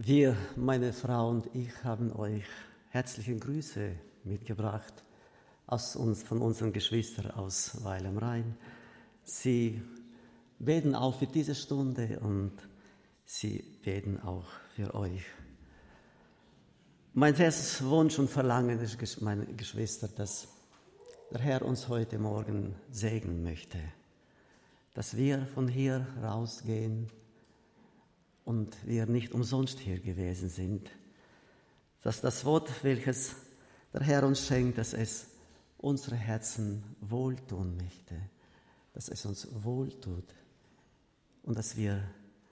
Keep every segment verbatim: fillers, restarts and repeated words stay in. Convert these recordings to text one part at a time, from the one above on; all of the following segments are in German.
Wir, meine Frau und ich, haben euch herzliche Grüße mitgebracht aus uns, von unseren Geschwistern aus Weil am Rhein. Sie beten auch für diese Stunde und sie beten auch für euch. Mein erstes Wunsch und Verlangen ist, meine Geschwister, dass der Herr uns heute Morgen segnen möchte, dass wir von hier rausgehen und wir nicht umsonst hier gewesen sind, dass das Wort, welches der Herr uns schenkt, dass es unsere Herzen wohltun möchte, dass es uns wohltut und dass wir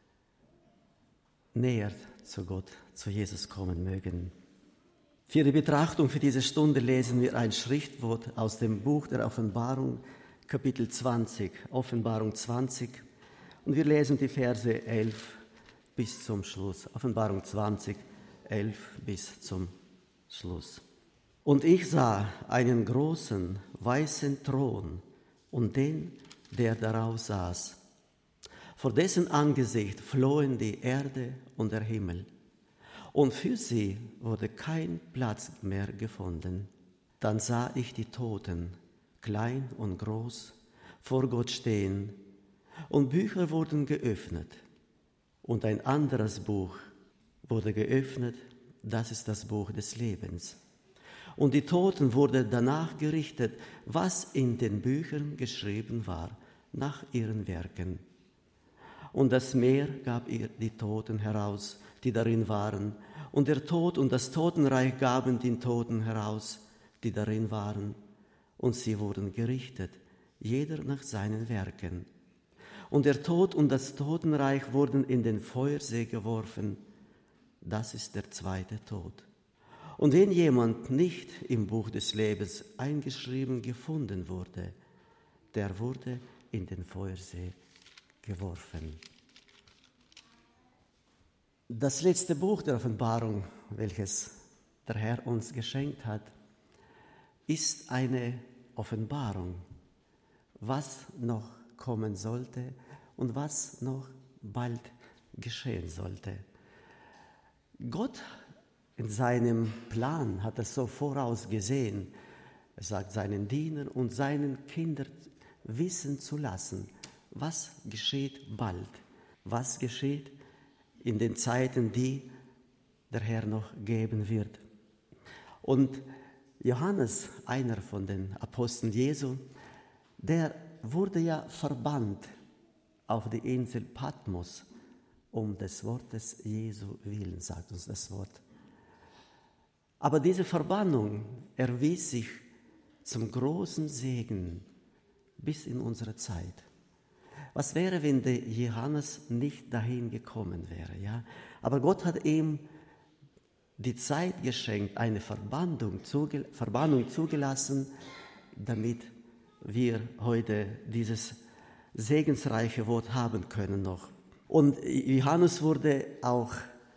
näher zu Gott, zu Jesus kommen mögen. Für die Betrachtung für diese Stunde lesen wir ein Schriftwort aus dem Buch der Offenbarung, Kapitel zwanzig, Offenbarung zwanzig, und wir lesen die Verse elf bis zum Schluss. Offenbarung zwanzig, elf bis zum Schluss. Und ich sah einen großen, weißen Thron und den, der darauf saß. Vor dessen Angesicht flohen die Erde und der Himmel. Und für sie wurde kein Platz mehr gefunden. Dann sah ich die Toten, klein und groß, vor Gott stehen, und Bücher wurden geöffnet. Und ein anderes Buch wurde geöffnet, das ist das Buch des Lebens. Und die Toten wurden danach gerichtet, was in den Büchern geschrieben war, nach ihren Werken. Und das Meer gab ihr die Toten heraus, die darin waren. Und der Tod und das Totenreich gaben den Toten heraus, die darin waren. Und sie wurden gerichtet, jeder nach seinen Werken. Und der Tod und das Totenreich wurden in den Feuersee geworfen. Das ist der zweite Tod. Und wenn jemand nicht im Buch des Lebens eingeschrieben gefunden wurde, der wurde in den Feuersee geworfen. Das letzte Buch der Offenbarung, welches der Herr uns geschenkt hat, ist eine Offenbarung, was noch kommen sollte und was noch bald geschehen sollte. Gott in seinem Plan hat es so vorausgesehen, er sagt seinen Dienern und seinen Kindern wissen zu lassen, was geschieht bald, was geschieht in den Zeiten, die der Herr noch geben wird. Und Johannes, einer von den Aposteln Jesu, der wurde ja verbannt auf die Insel Patmos um des Wortes Jesu willen, sagt uns das Wort. Aber diese Verbannung erwies sich zum großen Segen bis in unsere Zeit. Was wäre, wenn der Johannes nicht dahin gekommen wäre? Ja? Aber Gott hat ihm die Zeit geschenkt, eine Verbannung, zuge- Verbannung zugelassen, damit wir heute dieses segensreiche Wort haben können noch. Und Johannes wurde auch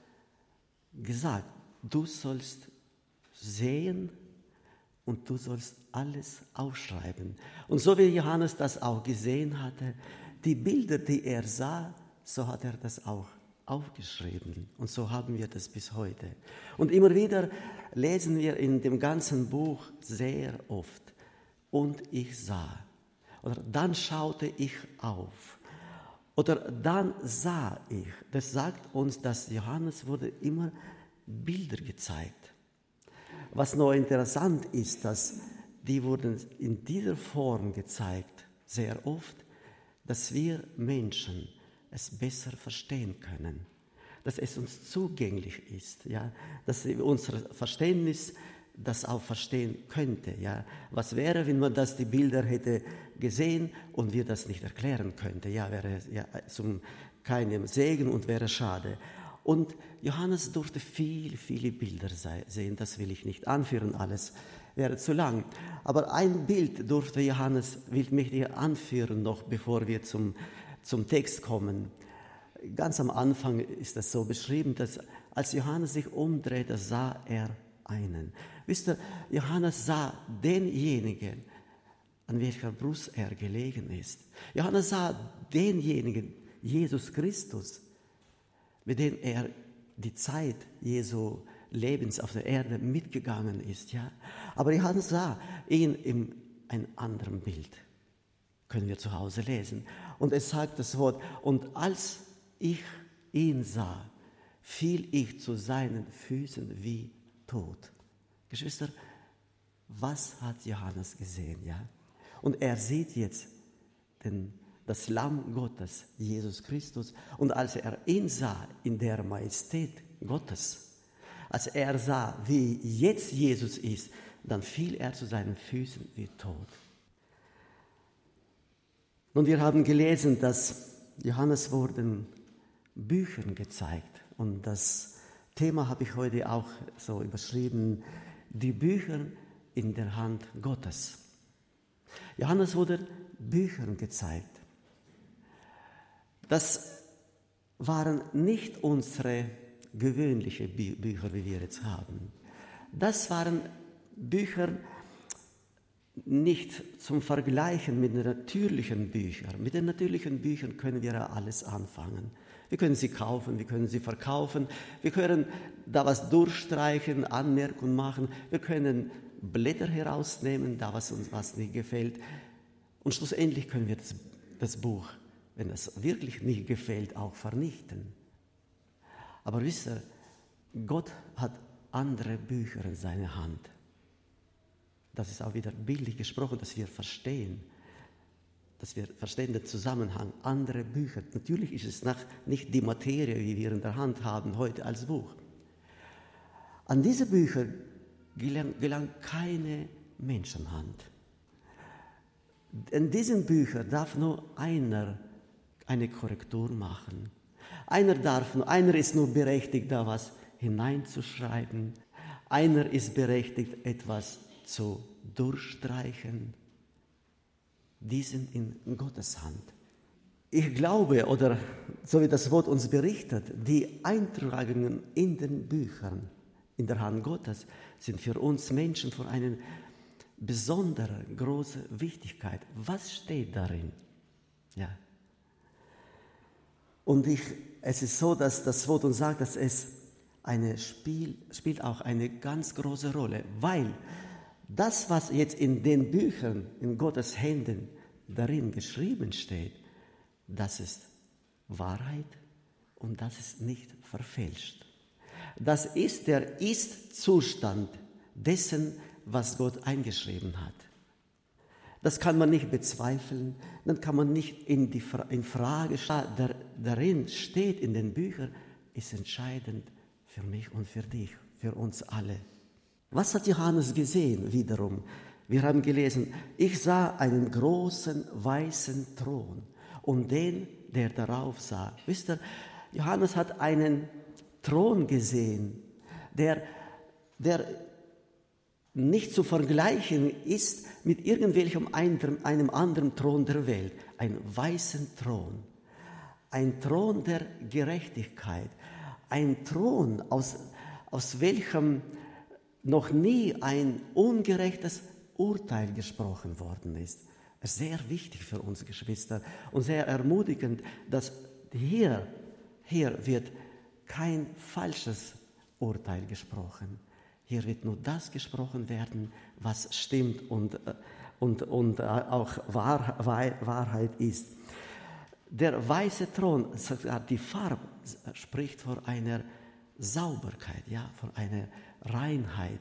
gesagt, du sollst sehen und du sollst alles aufschreiben. Und so wie Johannes das auch gesehen hatte, die Bilder, die er sah, so hat er das auch aufgeschrieben. Und so haben wir das bis heute. Und immer wieder lesen wir in dem ganzen Buch sehr oft, und ich sah, oder dann schaute ich auf, oder dann sah ich. Das sagt uns, dass Johannes wurde immer Bilder gezeigt. Was noch interessant ist, dass die wurden in dieser Form gezeigt, sehr oft, dass wir Menschen es besser verstehen können, dass es uns zugänglich ist, ja, dass unser Verständnis das auch verstehen könnte. Ja. Was wäre, wenn man das die Bilder hätte gesehen und wir das nicht erklären könnte? Ja, wäre ja zum keinem Segen und wäre schade. Und Johannes durfte viele, viele Bilder sehen. Das will ich nicht anführen, alles wäre zu lang. Aber ein Bild durfte Johannes, will mich hier anführen noch, bevor wir zum, zum Text kommen. Ganz am Anfang ist das so beschrieben, dass als Johannes sich umdrehte, sah er einen. Wisst ihr, Johannes sah denjenigen, an welcher Brust er gelegen ist. Johannes sah denjenigen, Jesus Christus, mit dem er die Zeit Jesu Lebens auf der Erde mitgegangen ist. Ja? Aber Johannes sah ihn in einem anderen Bild. Können wir zu Hause lesen. Und es sagt das Wort, und als ich ihn sah, fiel ich zu seinen Füßen wie tot. Geschwister, was hat Johannes gesehen? Ja? Und er sieht jetzt den, das Lamm Gottes, Jesus Christus. Und als er ihn sah in der Majestät Gottes, als er sah, wie jetzt Jesus ist, dann fiel er zu seinen Füßen wie tot. Nun, wir haben gelesen, dass Johannes wurden Büchern gezeigt. Und das Thema habe ich heute auch so überschrieben, die Bücher in der Hand Gottes. Johannes wurde Büchern gezeigt. Das waren nicht unsere gewöhnlichen Bü- Bücher, wie wir jetzt haben. Das waren Bücher nicht zum Vergleichen mit den natürlichen Büchern. Mit den natürlichen Büchern können wir ja alles anfangen. Wir können sie kaufen, wir können sie verkaufen, wir können da was durchstreichen, Anmerkungen machen, wir können Blätter herausnehmen, da was uns was nicht gefällt. Und schlussendlich können wir das, das Buch, wenn es wirklich nicht gefällt, auch vernichten. Aber wisst ihr, Gott hat andere Bücher in seiner Hand. Das ist auch wieder bildlich gesprochen, dass wir verstehen, dass wir verstehen den Zusammenhang, andere Bücher. Natürlich ist es nach, nicht die Materie, wie wir in der Hand haben, heute als Buch. An diese Bücher gelangt gelang keine Menschenhand. In diesen Büchern darf nur einer eine Korrektur machen. Einer darf nur, einer ist nur berechtigt, da was hineinzuschreiben. Einer ist berechtigt, etwas zu durchstreichen. Die sind in Gottes Hand. Ich glaube, oder so wie das Wort uns berichtet, die Eintragungen in den Büchern in der Hand Gottes sind für uns Menschen von einer besonderen großen Wichtigkeit. Was steht darin? Ja. Und ich, es ist so, dass das Wort uns sagt, dass es eine Spiel, spielt auch eine ganz große Rolle, weil das, was jetzt in den Büchern, in Gottes Händen darin geschrieben steht, das ist Wahrheit und das ist nicht verfälscht. Das ist der Ist-Zustand dessen, was Gott eingeschrieben hat. Das kann man nicht bezweifeln, dann kann man nicht in, die, in Frage stellen. Der, darin steht in den Büchern, ist entscheidend für mich und für dich, für uns alle. Was hat Johannes gesehen wiederum? Wir haben gelesen, ich sah einen großen weißen Thron und den, der darauf sah. Wisst ihr, Johannes hat einen Thron gesehen, der, der nicht zu vergleichen ist mit irgendwelchem einem anderen Thron der Welt. Ein weißen Thron, ein Thron der Gerechtigkeit, ein Thron, aus, aus welchem noch nie ein ungerechtes Urteil gesprochen worden ist. Es ist sehr wichtig für uns Geschwister und sehr ermutigend, dass hier, hier wird kein falsches Urteil gesprochen. Hier wird nur das gesprochen werden, was stimmt und, und, und auch Wahr, Wahrheit ist. Der weiße Thron, die Farbe spricht von einer Sauberkeit, ja, von einer Reinheit.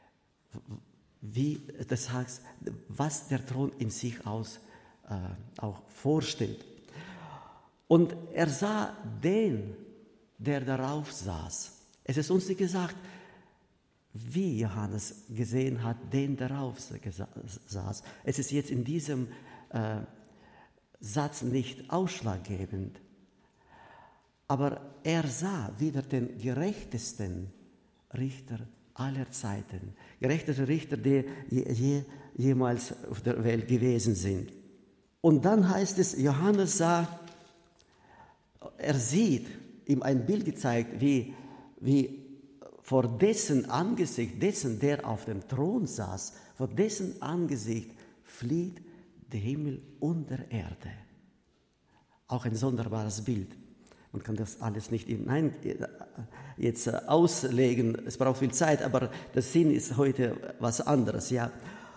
Wie das heißt, was der Thron in sich aus, äh, auch vorstellt. Und er sah den, der darauf saß. Es ist uns nicht gesagt, wie Johannes gesehen hat, den darauf saß. Es ist jetzt in diesem äh, Satz nicht ausschlaggebend. Aber er sah wieder den gerechtesten Richter aller Zeiten. Gerechteste Richter, die je, je, jemals auf der Welt gewesen sind. Und dann heißt es, Johannes sah, er sieht, ihm ein Bild gezeigt, wie, wie vor dessen Angesicht, dessen, der auf dem Thron saß, vor dessen Angesicht flieht der Himmel und der Erde. Auch ein sonderbares Bild. Man kann das alles nicht hinein jetzt auslegen, es braucht viel Zeit, aber der Sinn ist heute was anderes, ja.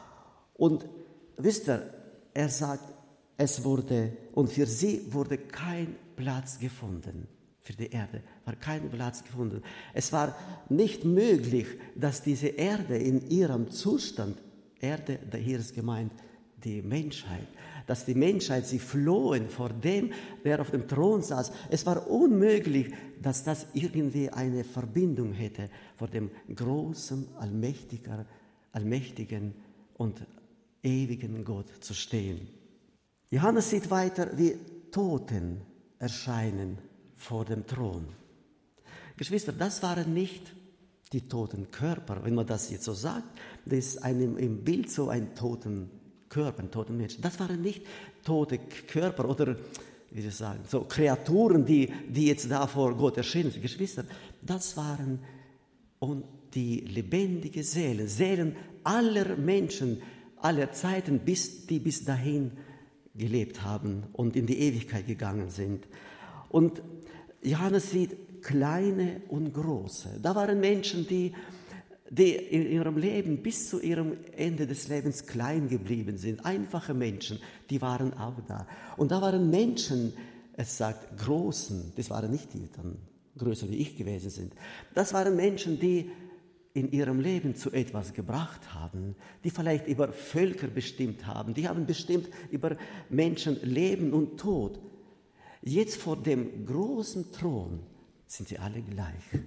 Und wisst ihr, er sagt, es wurde, und für sie wurde kein Platz gefunden, für die Erde war kein Platz gefunden. Es war nicht möglich, dass diese Erde in ihrem Zustand, Erde, hier ist gemeint, die Menschheit, dass die Menschheit, sie flohen vor dem, der auf dem Thron saß. Es war unmöglich, dass das irgendwie eine Verbindung hätte vor dem großen, allmächtiger, allmächtigen und ewigen Gott zu stehen. Johannes sieht weiter, wie Toten erscheinen vor dem Thron. Geschwister, das waren nicht die toten Körper, wenn man das jetzt so sagt, das ist einem im Bild so ein toten Körper, ein toten Mensch. Das waren nicht tote Körper oder, wie soll ich sagen, so Kreaturen, die, die jetzt da vor Gott erschienen sind. Geschwister, das waren und die lebendige Seelen, Seelen aller Menschen, aller Zeiten, bis, die bis dahin gelebt haben und in die Ewigkeit gegangen sind. Und Johannes sieht kleine und große. Da waren Menschen, die, die in ihrem Leben bis zu ihrem Ende des Lebens klein geblieben sind. Einfache Menschen, die waren auch da. Und da waren Menschen, es sagt Großen, das waren nicht die dann größer wie ich gewesen sind. Das waren Menschen, die in ihrem Leben zu etwas gebracht haben, die vielleicht über Völker bestimmt haben, die haben bestimmt über Menschen Leben und Tod. Jetzt vor dem großen Thron sind sie alle gleich.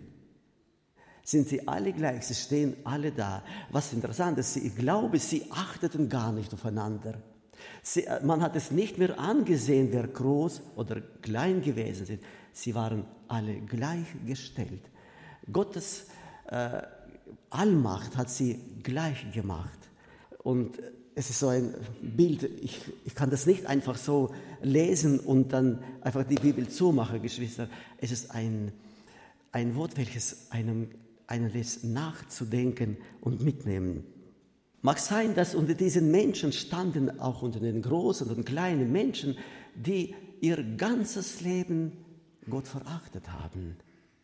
Sind sie alle gleich, sie stehen alle da. Was interessant ist, ich glaube, sie achteten gar nicht aufeinander. Sie, man hat es nicht mehr angesehen, wer groß oder klein gewesen sind. Sie waren alle gleichgestellt. Gottes äh, Allmacht hat sie gleich gemacht. Und es ist so ein Bild, ich, ich kann das nicht einfach so lesen und dann einfach die Bibel zumachen, Geschwister. Es ist ein, ein Wort, welches einem, einem lässt nachzudenken und mitnehmen. Mag sein, dass unter diesen Menschen standen, auch unter den großen und kleinen Menschen, die ihr ganzes Leben Gott verachtet haben.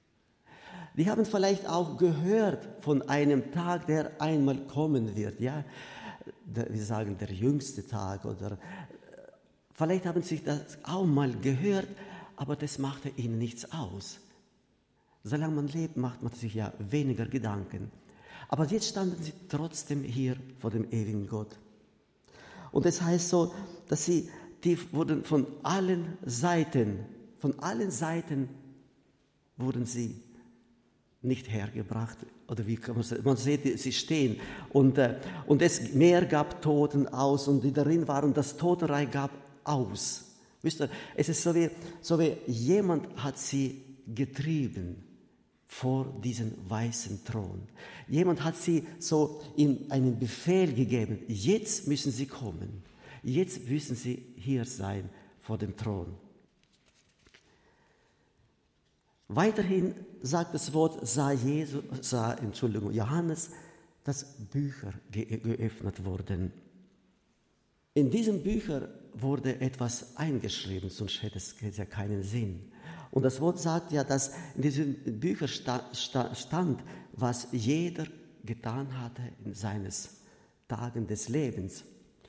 Die haben vielleicht auch gehört von einem Tag, der einmal kommen wird, ja, wir sagen der jüngste Tag oder vielleicht haben sie das auch mal gehört, aber das machte ihnen nichts aus. Solange man lebt, macht man sich ja weniger Gedanken. Aber jetzt standen sie trotzdem hier vor dem ewigen Gott. Und es heißt so, dass sie, die wurden von allen Seiten, von allen Seiten wurden sie nicht hergebracht, oder wie kann man sagen, man sieht, sie stehen, und, äh, und das Meer gab Toten aus, und die darin waren, das Totenreich gab aus. Wisst ihr, es ist so wie, so wie jemand hat sie getrieben vor diesen weißen Thron. Jemand hat sie so in einen Befehl gegeben, jetzt müssen sie kommen, jetzt müssen sie hier sein vor dem Thron. Weiterhin sagt das Wort, sah, Jesus, sah Entschuldigung, Johannes, dass Bücher ge- geöffnet wurden. In diesen Büchern wurde etwas eingeschrieben, sonst hätte es ja keinen Sinn. Und das Wort sagt ja, dass in diesen Büchern sta- sta- stand, was jeder getan hatte in seinen Tagen des Lebens.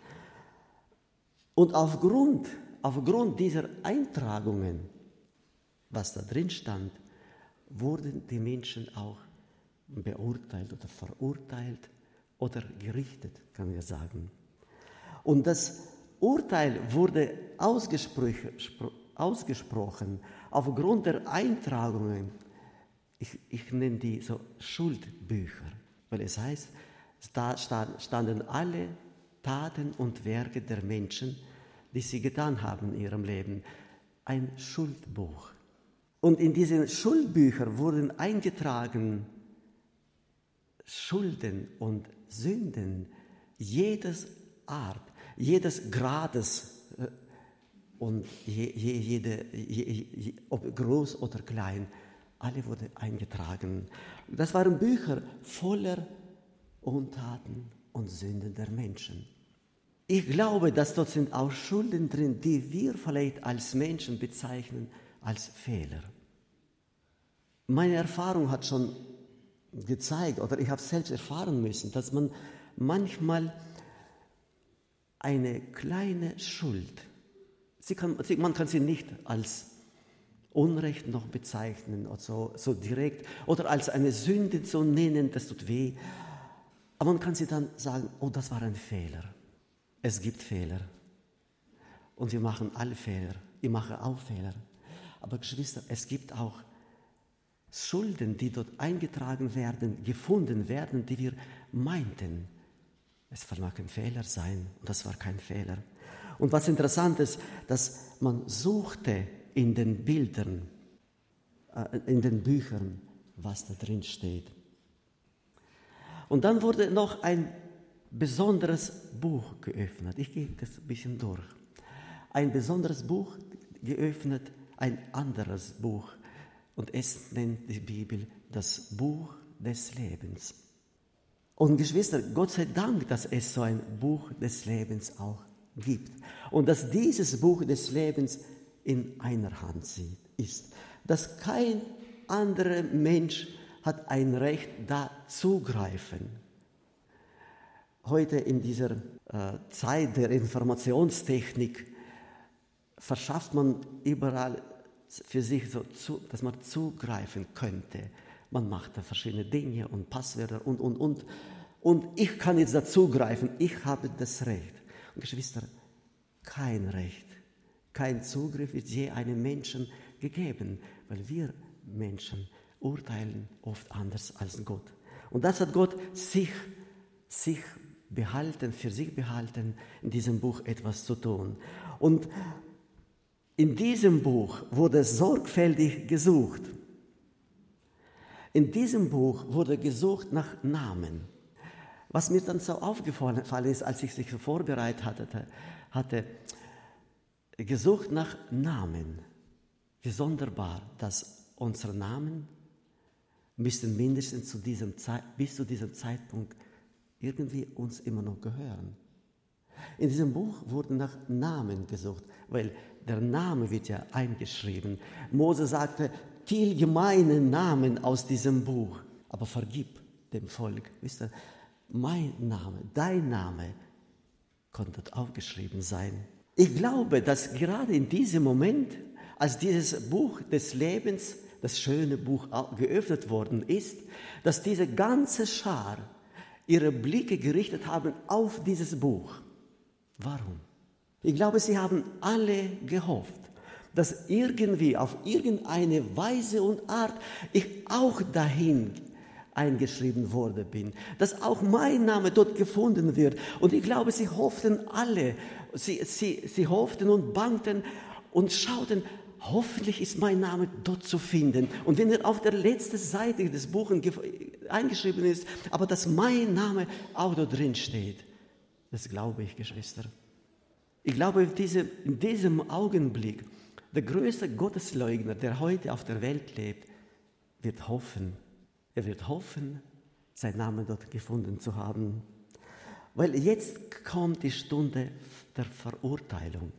Und aufgrund, aufgrund dieser Eintragungen, was da drin stand, wurden die Menschen auch beurteilt oder verurteilt oder gerichtet, kann man ja sagen. Und das Urteil wurde ausgesprochen aufgrund der Eintragungen. Ich, ich nenne die so Schuldbücher, weil es heißt, da standen alle Taten und Werke der Menschen, die sie getan haben in ihrem Leben. Ein Schuldbuch. Und in diesen Schuldbüchern wurden eingetragen Schulden und Sünden jedes Art, jedes Grades und je, je, jede, je, je, ob groß oder klein, alle wurden eingetragen. Das waren Bücher voller Untaten und Sünden der Menschen. Ich glaube, dass dort sind auch Schulden drin, die wir vielleicht als Menschen bezeichnen als Fehler. Meine Erfahrung hat schon gezeigt, oder ich habe es selbst erfahren müssen, dass man manchmal eine kleine Schuld, sie kann, sie, man kann sie nicht als Unrecht noch bezeichnen oder so, so direkt oder als eine Sünde so nennen, das tut weh, aber man kann sie dann sagen, oh, das war ein Fehler. Es gibt Fehler und wir machen alle Fehler, ich mache auch Fehler, aber Geschwister, es gibt auch Schulden, die dort eingetragen werden, gefunden werden, die wir meinten, es mag ein Fehler sein, und das war kein Fehler. Und was interessant ist, dass man suchte in den Bildern, äh, in den Büchern, was da drin steht. Und dann wurde noch ein besonderes Buch geöffnet. Ich gehe das ein bisschen durch. Ein besonderes Buch geöffnet, ein anderes Buch. Und es nennt die Bibel das Buch des Lebens. Und Geschwister, Gott sei Dank, dass es so ein Buch des Lebens auch gibt. Und dass dieses Buch des Lebens in einer Hand ist. Dass kein anderer Mensch hat ein Recht, da zugreifen. Heute in dieser äh, Zeit der Informationstechnik verschafft man überall für sich so, zu, dass man zugreifen könnte. Man macht da verschiedene Dinge und Passwörter und, und, und. Und ich kann jetzt da zugreifen. Ich habe das Recht. Und Geschwister, kein Recht, kein Zugriff ist je einem Menschen gegeben, weil wir Menschen urteilen oft anders als Gott. Und das hat Gott sich, sich behalten, für sich behalten, in diesem Buch etwas zu tun. Und in diesem Buch wurde sorgfältig gesucht. In diesem Buch wurde gesucht nach Namen. Was mir dann so aufgefallen ist, als ich sich vorbereitet hatte, hatte gesucht nach Namen. Wie sonderbar, dass unsere Namen müssten mindestens zu diesem Zeit, bis zu diesem Zeitpunkt irgendwie uns immer noch gehören. In diesem Buch wurde nach Namen gesucht, weil der Name wird ja eingeschrieben. Mose sagte, tilge meinen Namen aus diesem Buch, aber vergib dem Volk. Wisst ihr, mein Name, dein Name konnte aufgeschrieben sein. Ich glaube, dass gerade in diesem Moment, als dieses Buch des Lebens, das schöne Buch geöffnet worden ist, dass diese ganze Schar ihre Blicke gerichtet haben auf dieses Buch. Warum? Ich glaube, sie haben alle gehofft, dass irgendwie auf irgendeine Weise und Art ich auch dahin eingeschrieben worden bin, dass auch mein Name dort gefunden wird. Und ich glaube, sie hofften alle, sie, sie, sie hofften und bangten und schauten, hoffentlich ist mein Name dort zu finden. Und wenn er auf der letzten Seite des Buches eingeschrieben ist, aber dass mein Name auch dort drin steht, das glaube ich, Geschwister. Ich glaube, diese, in diesem Augenblick, der größte Gottesleugner, der heute auf der Welt lebt, wird hoffen, er wird hoffen, seinen Namen dort gefunden zu haben. Weil jetzt kommt die Stunde der Verurteilung.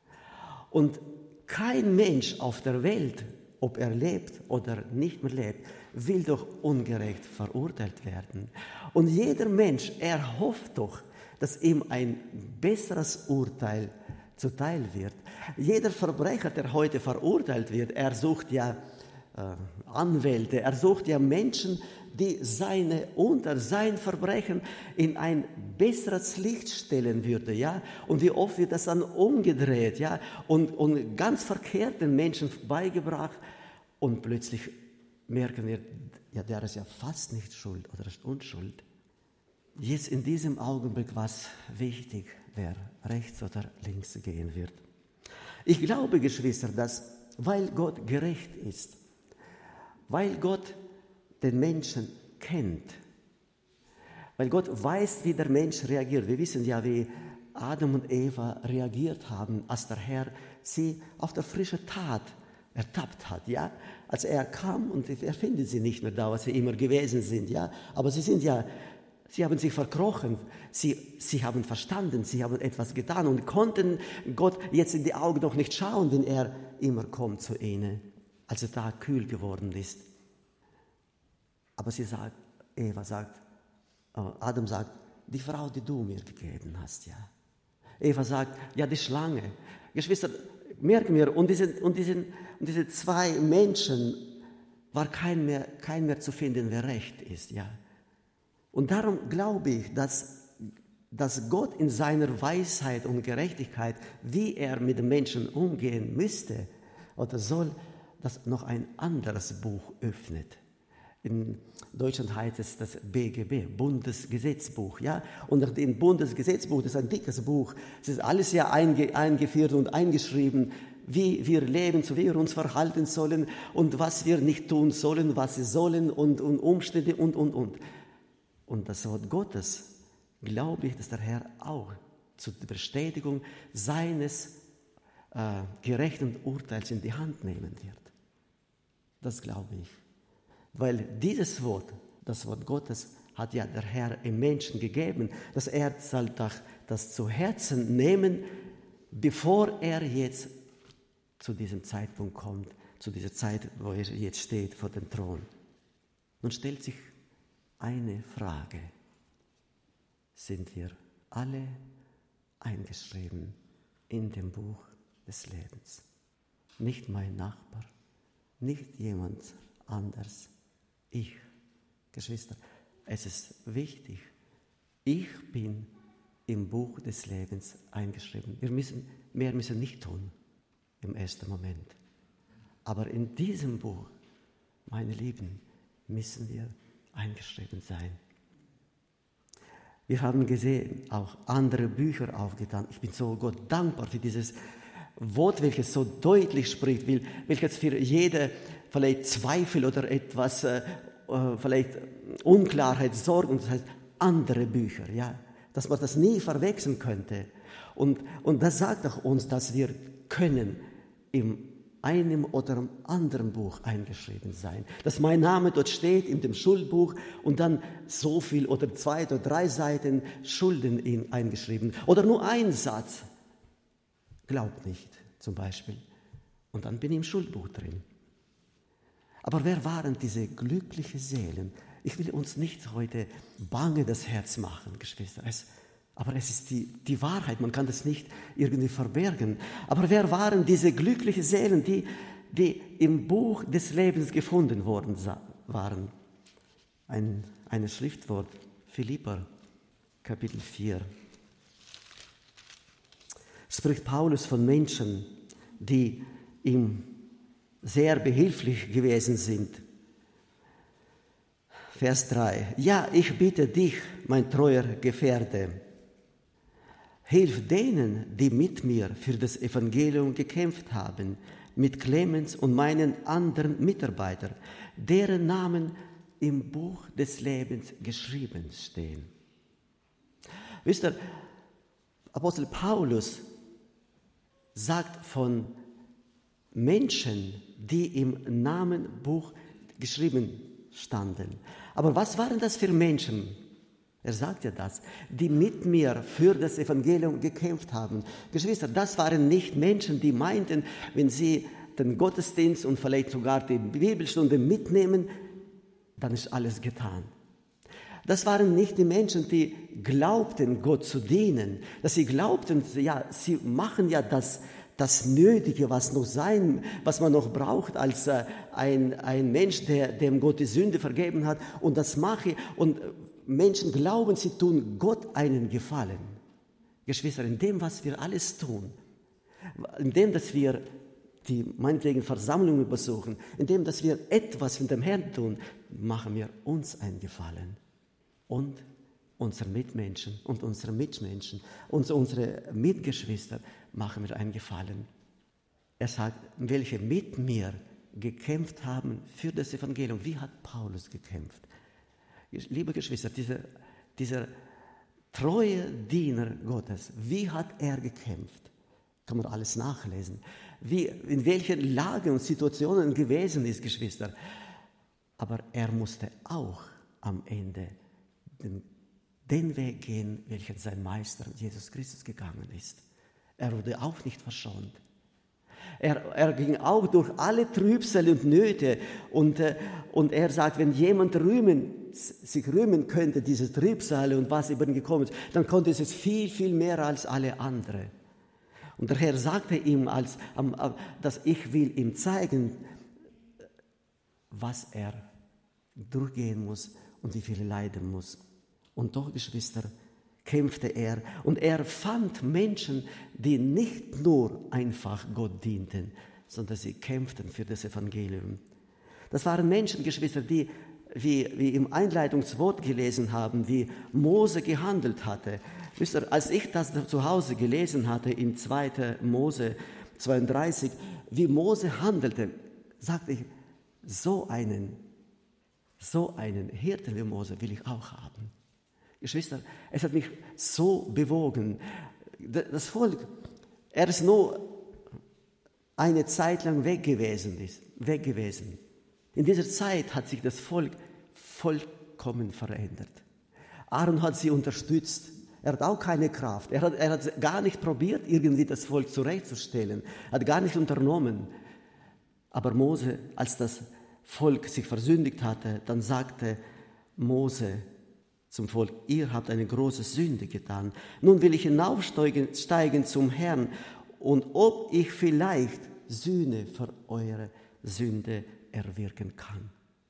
Und kein Mensch auf der Welt, ob er lebt oder nicht mehr lebt, will doch ungerecht verurteilt werden. Und jeder Mensch, er hofft doch, dass ihm ein besseres Urteil zuteil wird. Jeder Verbrecher, der heute verurteilt wird, er sucht ja äh, Anwälte, er sucht ja Menschen, die seine unter sein Verbrechen in ein besseres Licht stellen würde, ja. Und wie oft wird das dann umgedreht, ja, und, und ganz verkehrten Menschen beigebracht und plötzlich merken wir, ja, der ist ja fast nicht schuld oder ist unschuld. Jetzt in diesem Augenblick war es wichtig, wer rechts oder links gehen wird. Ich glaube, Geschwister, dass, weil Gott gerecht ist, weil Gott den Menschen kennt, weil Gott weiß, wie der Mensch reagiert. Wir wissen ja, wie Adam und Eva reagiert haben, als der Herr sie auf der frischen Tat ertappt hat, ja. Als er kam und er findet sie nicht mehr da, was sie immer gewesen sind, ja. Aber sie sind ja Sie haben sich verkrochen, sie, sie haben verstanden, sie haben etwas getan und konnten Gott jetzt in die Augen noch nicht schauen, wenn er immer kommt zu ihnen, als er da kühl geworden ist. Aber sie sagt, Eva sagt, Adam sagt, die Frau, die du mir gegeben hast, ja. Eva sagt, ja, die Schlange. Geschwister, merken wir, und diese, und diese, und diese zwei Menschen war kein mehr, kein mehr zu finden, wer recht ist, ja. Und darum glaube ich, dass, dass Gott in seiner Weisheit und Gerechtigkeit, wie er mit den Menschen umgehen müsste oder soll, das noch ein anderes Buch öffnet. In Deutschland heißt es das B G B, Bundesgesetzbuch. Ja? Und im Bundesgesetzbuch, das ist ein dickes Buch, es ist alles ja einge, eingeführt und eingeschrieben, wie wir leben, so wie wir uns verhalten sollen und was wir nicht tun sollen, was sie sollen und, und Umstände und, und, und. Und das Wort Gottes, glaube ich, dass der Herr auch zur Bestätigung seines äh, gerechten Urteils in die Hand nehmen wird. Das glaube ich. Weil dieses Wort, das Wort Gottes, hat ja der Herr im Menschen gegeben, dass er soll das zu Herzen nehmen, bevor er jetzt zu diesem Zeitpunkt kommt, zu dieser Zeit, wo er jetzt steht vor dem Thron. Nun stellt sich eine Frage: Sind wir alle eingeschrieben in dem Buch des Lebens? Nicht mein Nachbar, nicht jemand anders. Ich, Geschwister, es ist wichtig, ich bin im Buch des Lebens eingeschrieben. Wir müssen, mehr müssen nicht tun im ersten Moment. Aber in diesem Buch, meine Lieben, müssen wir eingeschrieben sein. Wir haben gesehen, auch andere Bücher aufgetan. Ich bin so Gott dankbar für dieses Wort, welches so deutlich spricht, welches für jede vielleicht Zweifel oder etwas, äh, vielleicht Unklarheit sorgt. Und das heißt, andere Bücher, ja, dass man das nie verwechseln könnte. Und, und das sagt auch uns, dass wir können im einem oder anderen Buch eingeschrieben sein. Dass mein Name dort steht in dem Schuldbuch und dann so viel oder zwei oder drei Seiten Schulden eingeschrieben. Oder nur ein Satz. Glaubt nicht, zum Beispiel. Und dann bin ich im Schuldbuch drin. Aber wer waren diese glücklichen Seelen? Ich will uns nicht heute bange das Herz machen, Geschwister. Es, aber es ist die, die Wahrheit, man kann das nicht irgendwie verbergen. Aber wer waren diese glücklichen Seelen, die, die im Buch des Lebens gefunden worden waren? Ein, ein Schriftwort, Philipper, Kapitel vier. Spricht Paulus von Menschen, die ihm sehr behilflich gewesen sind. Vers drei. Ja, ich bitte dich, mein treuer Gefährte, hilf denen, die mit mir für das Evangelium gekämpft haben, mit Clemens und meinen anderen Mitarbeitern, deren Namen im Buch des Lebens geschrieben stehen. Wisst ihr, Apostel Paulus sagt von Menschen, die im Namenbuch geschrieben standen. Aber was waren das für Menschen? Er sagt ja das, die mit mir für das Evangelium gekämpft haben. Geschwister, das waren nicht Menschen, die meinten, wenn sie den Gottesdienst und vielleicht sogar die Bibelstunde mitnehmen, dann ist alles getan. Das waren nicht die Menschen, die glaubten, Gott zu dienen, dass sie glaubten, ja, sie machen ja das, das Nötige, was noch sein, was man noch braucht als äh, ein, ein Mensch, der, dem Gott die Sünde vergeben hat, und das mache ich. Und Menschen glauben, sie tun Gott einen Gefallen. Geschwister, in dem, was wir alles tun, in dem, dass wir die meinetwegen Versammlungen besuchen, in dem, dass wir etwas von dem Herrn tun, machen wir uns einen Gefallen. Und unseren Mitmenschen und unseren Mitmenschen und unsere Mitgeschwister machen wir einen Gefallen. Er sagt, welche mit mir gekämpft haben für das Evangelium. Wie hat Paulus gekämpft? Liebe Geschwister, dieser, dieser treue Diener Gottes, wie hat er gekämpft? Kann man alles nachlesen. Wie, in welchen Lagen und Situationen gewesen ist, Geschwister. Aber er musste auch am Ende den den Weg gehen, welchen sein Meister Jesus Christus gegangen ist. Er wurde auch nicht verschont. Er, er ging auch durch alle Trübsal und Nöte und, äh, und er sagt, wenn jemand rühmen, sich rühmen könnte, diese Trübsal und was über ihn gekommen ist, dann konnte es viel, viel mehr als alle anderen. Und der Herr sagte ihm, als, dass ich will ihm zeigen, was er durchgehen muss und wie viel er leiden muss. Und doch, Geschwister, kämpfte er und er fand Menschen, die nicht nur einfach Gott dienten, sondern sie kämpften für das Evangelium. Das waren Menschen, Geschwister, die, wie wir im Einleitungswort gelesen haben, wie Mose gehandelt hatte. Wisst ihr, als ich das zu Hause gelesen hatte in zweiter Mose zweiunddreißig, wie Mose handelte, sagte ich, so einen, so einen Hirten wie Mose will ich auch haben. Geschwister, es hat mich so bewogen. Das Volk, er ist nur eine Zeit lang weg gewesen. Ist, weg gewesen. In dieser Zeit hat sich das Volk vollkommen verändert. Aaron hat sie unterstützt. Er hat auch keine Kraft. Er hat, er hat gar nicht probiert, irgendwie das Volk zurechtzustellen. Er hat gar nicht unternommen. Aber Mose, als das Volk sich versündigt hatte, dann sagte Mose zum Volk, ihr habt eine große Sünde getan. Nun will ich hinaufsteigen steigen zum Herrn und ob ich vielleicht Sühne für eure Sünde erwirken kann.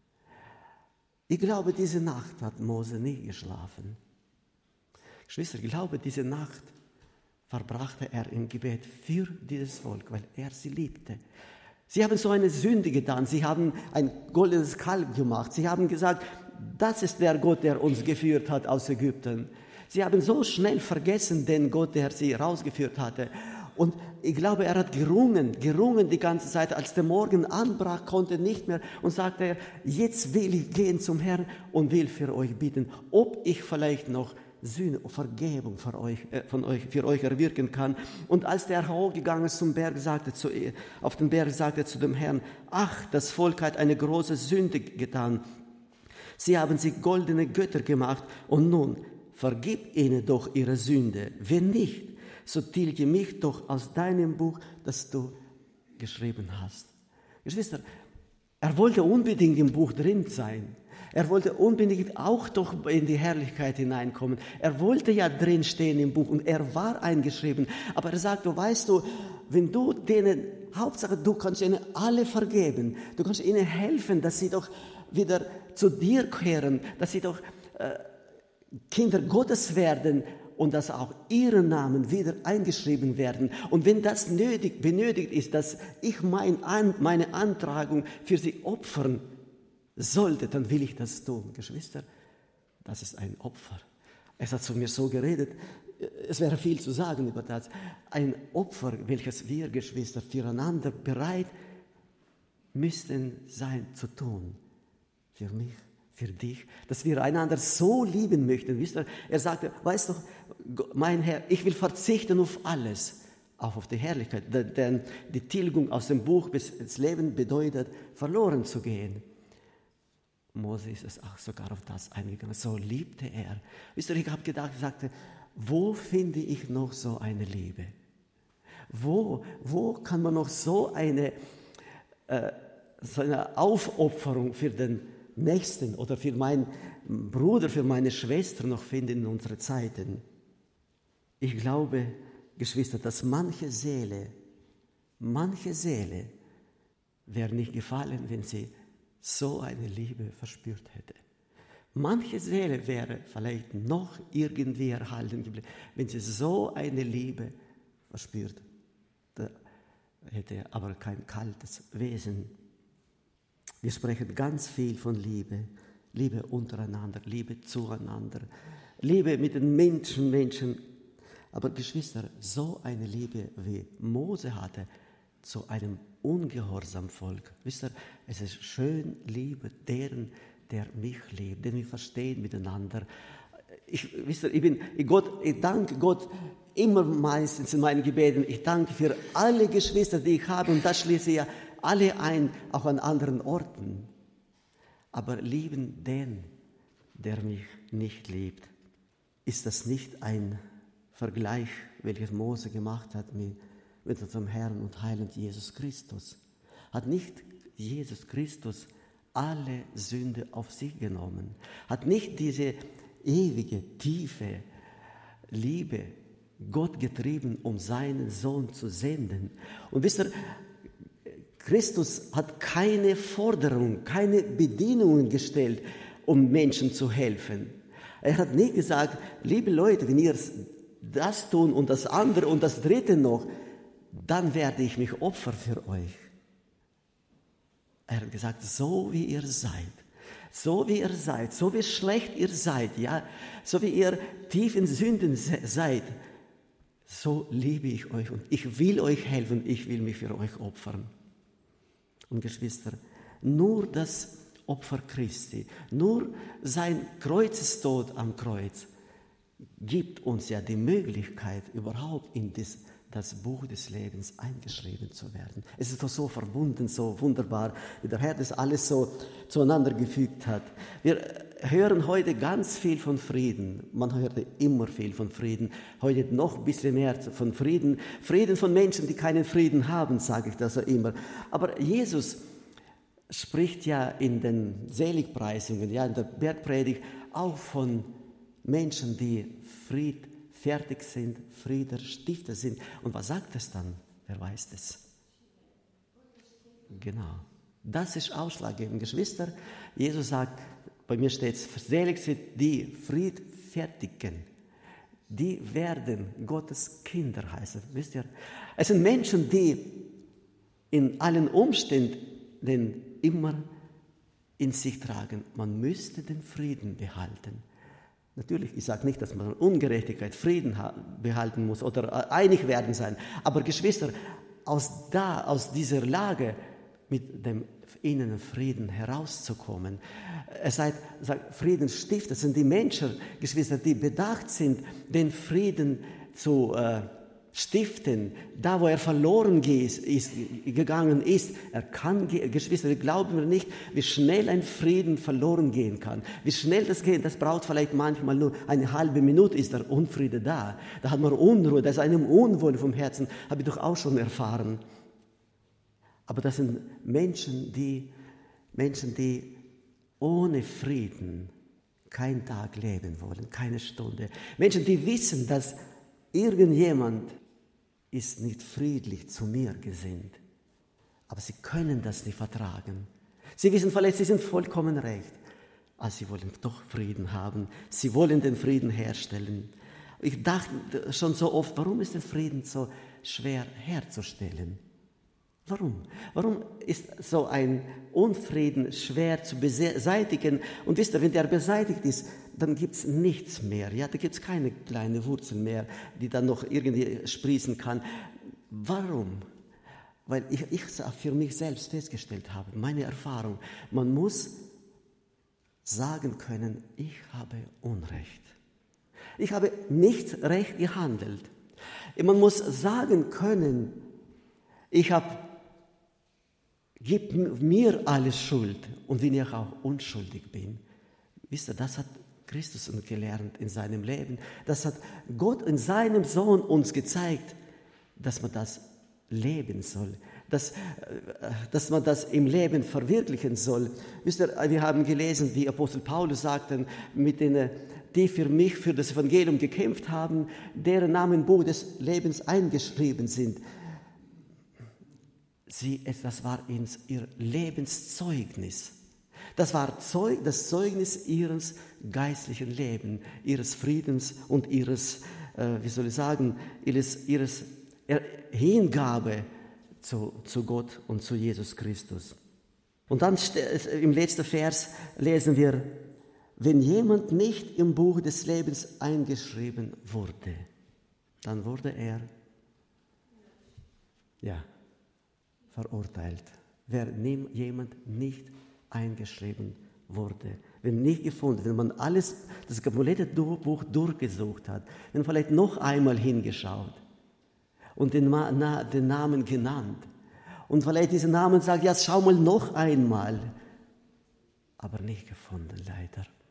Ich glaube, diese Nacht hat Mose nicht geschlafen. Geschwister, ich glaube, diese Nacht verbrachte er im Gebet für dieses Volk, weil er sie liebte. Sie haben so eine Sünde getan. Sie haben ein goldenes Kalb gemacht. Sie haben gesagt, das ist der Gott, der uns geführt hat aus Ägypten. Sie haben so schnell vergessen den Gott, der sie rausgeführt hatte. Und ich glaube, er hat gerungen, gerungen die ganze Zeit. Als der Morgen anbrach, konnte er nicht mehr und sagte er, jetzt will ich gehen zum Herrn und will für euch bitten, ob ich vielleicht noch Sühne, Vergebung für euch, äh, von euch, für euch erwirken kann. Und als der hochgegangen ist zum Berg, sagte zu, auf den Berg, sagte er zu dem Herrn, ach, das Volk hat eine große Sünde getan. Sie haben sich goldene Götter gemacht und nun vergib ihnen doch ihre Sünde. Wenn nicht, so tilge mich doch aus deinem Buch, das du geschrieben hast. Geschwister, er wollte unbedingt im Buch drin sein. Er wollte unbedingt auch doch in die Herrlichkeit hineinkommen. Er wollte ja drin stehen im Buch und er war eingeschrieben. Aber er sagte, weißt du, wenn du denen, Hauptsache du kannst ihnen alle vergeben. Du kannst ihnen helfen, dass sie doch wieder zu dir kehren, dass sie doch äh, Kinder Gottes werden und dass auch ihre Namen wieder eingeschrieben werden. Und wenn das nötig, benötigt ist, dass ich mein, an, meine Antragung für sie opfern sollte, dann will ich das tun. Geschwister, das ist ein Opfer. Es hat zu mir so geredet, es wäre viel zu sagen über das. Ein Opfer, welches wir, Geschwister, füreinander bereit müssten sein zu tun. Für mich, für dich, dass wir einander so lieben möchten. Wisst ihr, er sagte, weißt du, mein Herr, ich will verzichten auf alles, auch auf die Herrlichkeit. Denn die Tilgung aus dem Buch bis ins Leben bedeutet, verloren zu gehen. Mose ist es auch sogar auf das eingegangen. So liebte er. Wisst ihr, ich habe gedacht, ich sagte, wo finde ich noch so eine Liebe? Wo, wo kann man noch so eine, äh, so eine Aufopferung für den Nächsten oder für meinen Bruder, für meine Schwester noch finden in unseren Zeiten? Ich glaube, Geschwister, dass manche Seele, manche Seele wäre nicht gefallen, wenn sie so eine Liebe verspürt hätte. Manche Seele wäre vielleicht noch irgendwie erhalten geblieben, wenn sie so eine Liebe verspürt hätte, aber kein kaltes Wesen. Wir sprechen ganz viel von Liebe, Liebe untereinander, Liebe zueinander, Liebe mit den Menschen, Menschen. Aber Geschwister, so eine Liebe wie Mose hatte zu einem ungehorsamen Volk. Wisst ihr, es ist schön, Liebe deren, der mich liebt, den wir verstehen miteinander. Ich, wisst ihr, ich, bin, ich, Gott, ich danke Gott immer meistens in meinen Gebeten. Ich danke für alle Geschwister, die ich habe, und das schließe ich ja alle ein, auch an anderen Orten. Aber lieben den, der mich nicht liebt. ist das nicht ein Vergleich, welches Mose gemacht hat mit, mit unserem Herrn und Heiland Jesus Christus? Hat nicht Jesus Christus alle Sünde auf sich genommen? Hat nicht diese ewige, tiefe Liebe Gott getrieben, um seinen Sohn zu senden? Und wisst ihr, Christus hat keine Forderung, keine Bedingungen gestellt, um Menschen zu helfen. Er hat nie gesagt, liebe Leute, wenn ihr das tun und das andere und das dritte noch, dann werde ich mich opfern für euch. Er hat gesagt, so wie ihr seid, so wie ihr seid, so wie schlecht ihr seid, ja, so wie ihr tief in Sünden seid, so liebe ich euch und ich will euch helfen, ich will mich für euch opfern. Und Geschwister, nur das Opfer Christi, nur sein Kreuzestod am Kreuz gibt uns ja die Möglichkeit, überhaupt in das, das Buch des Lebens eingeschrieben zu werden. Es ist doch so verbunden, so wunderbar, wie der Herr das alles so zueinander gefügt hat. Wir hören heute ganz viel von Frieden. Man hörte immer viel von Frieden. Heute noch ein bisschen mehr von Frieden. Frieden von Menschen, die keinen Frieden haben, sage ich das so immer. Aber Jesus spricht ja in den Seligpreisungen, ja in der Bergpredigt auch von Menschen, die friedfertig sind, Friedensstifter sind. Und was sagt es dann? Wer weiß es? Genau. Das ist ausschlaggebend. Geschwister, Jesus sagt, bei mir steht es, selig sind die Friedfertigen. Die werden Gottes Kinder heißen. Wisst ihr? Es sind Menschen, die in allen Umständen immer in sich tragen. Man müsste den Frieden behalten. Natürlich, ich sage nicht, dass man Ungerechtigkeit, Frieden behalten muss oder einig werden sein. Aber Geschwister, aus, da, aus dieser Lage mit dem inneren Frieden herauszukommen. Er sagt, sagt Friedensstifter sind die Menschen, Geschwister, die bedacht sind, den Frieden zu äh, stiften, da wo er verloren ist, ist, gegangen ist. Er kann, Geschwister, wir glauben nicht, wie schnell ein Frieden verloren gehen kann. Wie schnell das geht, das braucht vielleicht manchmal nur eine halbe Minute, ist der Unfriede da. Da hat man Unruhe, da ist einem Unwohl vom Herzen, habe ich doch auch schon erfahren. Aber das sind Menschen, die, Menschen, die ohne Frieden keinen Tag leben wollen, keine Stunde. Menschen, die wissen, dass irgendjemand ist nicht friedlich zu mir gesinnt. Aber sie können das nicht vertragen. Sie wissen vielleicht, sie sind vollkommen recht. Aber sie wollen doch Frieden haben. Sie wollen den Frieden herstellen. Ich dachte schon so oft, warum ist der Frieden so schwer herzustellen? Warum? Warum ist so ein Unfrieden schwer zu beseitigen? Und wisst ihr, wenn der beseitigt ist, dann gibt es nichts mehr. Ja, da gibt es keine kleine Wurzel mehr, die dann noch irgendwie sprießen kann. Warum? Weil ich, ich für mich selbst festgestellt habe, meine Erfahrung, man muss sagen können, ich habe Unrecht. Ich habe nicht recht gehandelt. Man muss sagen können, ich habe Gib mir alle Schuld und wenn ich auch unschuldig bin. Wisst ihr, das hat Christus uns gelernt in seinem Leben. Das hat Gott in seinem Sohn uns gezeigt, dass man das leben soll, dass, dass man das im Leben verwirklichen soll. Wisst ihr, wir haben gelesen, wie Apostel Paulus sagte, mit denen, die für mich, für das Evangelium gekämpft haben, deren Namen im Buch des Lebens eingeschrieben sind. Sie, das war ihr Lebenszeugnis. Das war das Zeugnis ihres geistlichen Lebens, ihres Friedens und ihres, äh, wie soll ich sagen, ihres, ihres Hingabe zu, zu Gott und zu Jesus Christus. Und dann im letzten Vers lesen wir, wenn jemand nicht im Buch des Lebens eingeschrieben wurde, dann wurde er, ja, verurteilt. Wer jemand nicht eingeschrieben wurde, wenn nicht gefunden, wenn man alles, das komplette Buch durchgesucht hat, wenn vielleicht noch einmal hingeschaut und den, na, den Namen genannt und vielleicht diesen Namen sagt, ja, schau mal noch einmal, aber nicht gefunden, leider.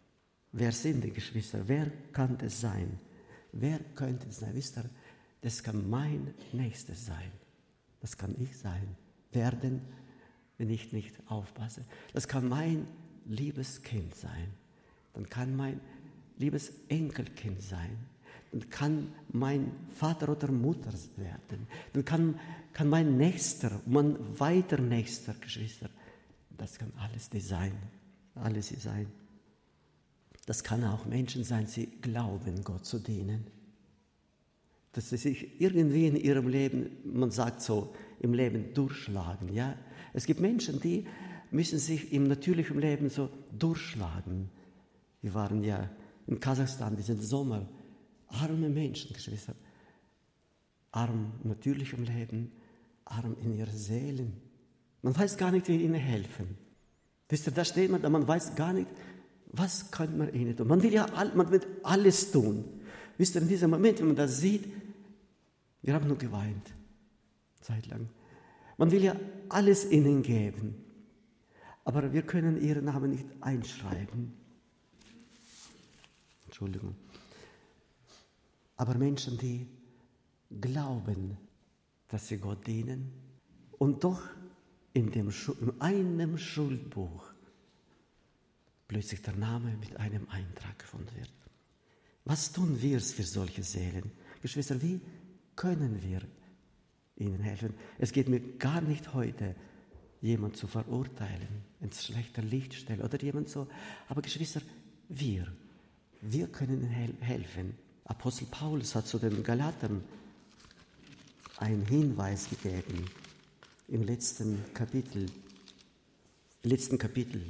Wer sind die Geschwister? Wer kann es sein? Wer könnte es sein? Wisst ihr, das kann mein Nächster sein. Das kann ich sein, werden, wenn ich nicht aufpasse. Das kann mein liebes Kind sein. Dann kann mein liebes Enkelkind sein. Dann kann mein Vater oder Mutter werden. Dann kann, kann mein Nächster, mein weiter Nächster, Geschwister, das kann alles die sein. Alles sie sein. Das kann auch Menschen sein, die glauben, Gott zu dienen. Dass sie sich irgendwie in ihrem Leben, man sagt so, im Leben durchschlagen. Ja? Es gibt Menschen, die müssen sich im natürlichen Leben so durchschlagen. Wir waren ja in Kasachstan diesen Sommer. Arme Menschen, Geschwister. Arm im natürlichen Leben, arm in ihren Seelen. Man weiß gar nicht, wie ihnen helfen. Wisst ihr, da steht man da, man weiß gar nicht, was kann man ihnen tun. Man will ja all, man will alles tun. Wisst ihr, in diesem Moment, wenn man das sieht, wir haben nur geweint, zeitlang. Man will ja alles ihnen geben, aber wir können ihren Namen nicht einschreiben. Entschuldigung. Aber Menschen, die glauben, dass sie Gott dienen und doch in, dem, in einem Schuldbuch plötzlich der Name mit einem Eintrag gefunden wird. Was tun wir für solche Seelen? Geschwister, wie können wir ihnen helfen? Es geht mir gar nicht heute, jemanden zu verurteilen, ins schlechte Licht stellen oder jemand so. Aber Geschwister, wir, wir können ihnen helfen. Apostel Paulus hat zu den Galatern einen Hinweis gegeben im letzten Kapitel, letzten Kapitel,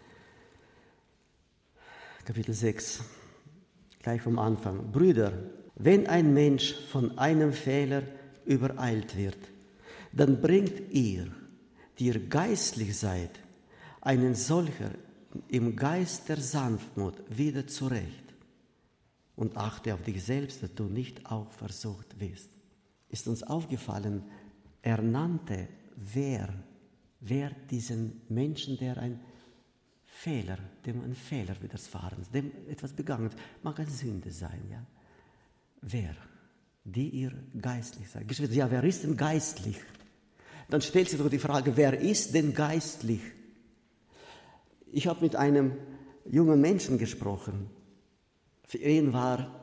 Kapitel sechs, gleich vom Anfang. Brüder, wenn ein Mensch von einem Fehler übereilt wird, dann bringt ihr, die ihr geistlich seid, einen solcher im Geist der Sanftmut wieder zurecht. Und achte auf dich selbst, dass du nicht auch versucht wirst. Ist uns aufgefallen, er nannte, wer, wer diesen Menschen, der ein Fehler, dem ein Fehler widerfahren ist, dem etwas begangen ist, mag eine Sünde sein, ja. Wer? Die ihr geistlich seid. Geschwister, ja, wer ist denn geistlich? Dann stellt sich doch die Frage, wer ist denn geistlich? Ich habe mit einem jungen Menschen gesprochen. Für ihn war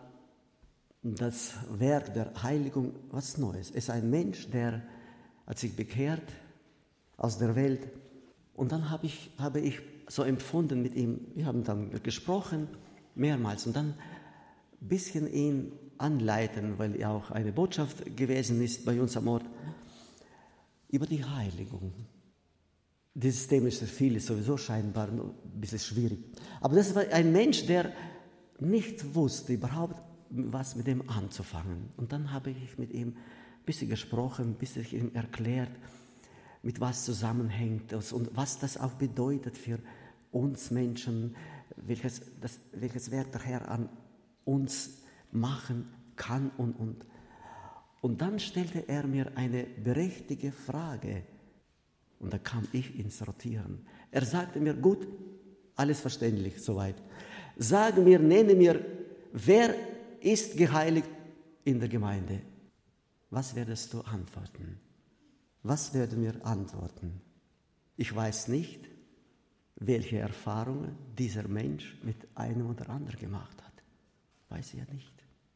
das Werk der Heiligung was Neues. Es ist ein Mensch, der hat sich bekehrt aus der Welt. Und dann habe ich, habe ich so empfunden mit ihm, wir haben dann gesprochen, mehrmals. Und dann ein bisschen ihn anleiten, weil er auch eine Botschaft gewesen ist bei uns am Ort, über die Heiligung. Dieses Thema ist für viele sowieso scheinbar ein bisschen schwierig. Aber das war ein Mensch, der nicht wusste überhaupt, was mit dem anzufangen. Und dann habe ich mit ihm ein bisschen gesprochen, ein bisschen ihm erklärt, mit was zusammenhängt das und was das auch bedeutet für uns Menschen, welches, das, welches Werk der Herr an uns machen kann. Und, und, und dann stellte er mir eine berechtigte Frage. Und da kam ich ins Rotieren. Er sagte mir, gut, alles verständlich soweit. Sag mir, nenne mir, wer ist geheiligt in der Gemeinde? Was werdest du antworten? Was werden wir antworten? Ich weiß nicht, welche Erfahrungen dieser Mensch mit einem oder anderen gemacht hat. Weiß ich ja nicht.